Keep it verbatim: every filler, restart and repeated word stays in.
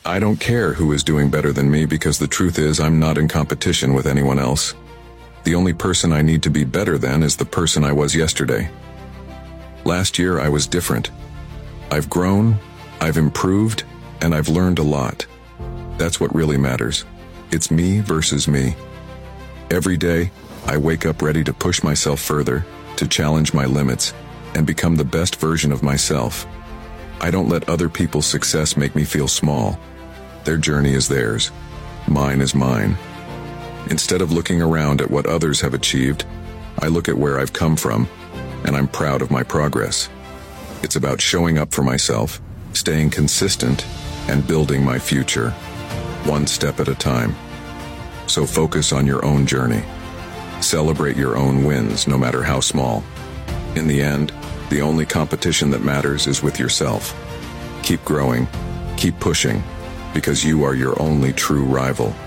I don't care who is doing better than me because the truth is I'm not in competition with anyone else. The only person I need to be better than is the person I was yesterday. Last year I was different. I've grown, I've improved, and I've learned a lot. That's what really matters. It's me versus me. Every day, I wake up ready to push myself further, to challenge my limits, and become the best version of myself. I don't let other people's success make me feel small. Their journey is theirs. Mine is mine. Instead of looking around at what others have achieved, I look at where I've come from, and I'm proud of my progress. It's about showing up for myself, staying consistent, and building my future, one step at a time. So focus on your own journey. Celebrate your own wins, no matter how small. In the end, the only competition that matters is with yourself. Keep growing, keep pushing, because you are your only true rival.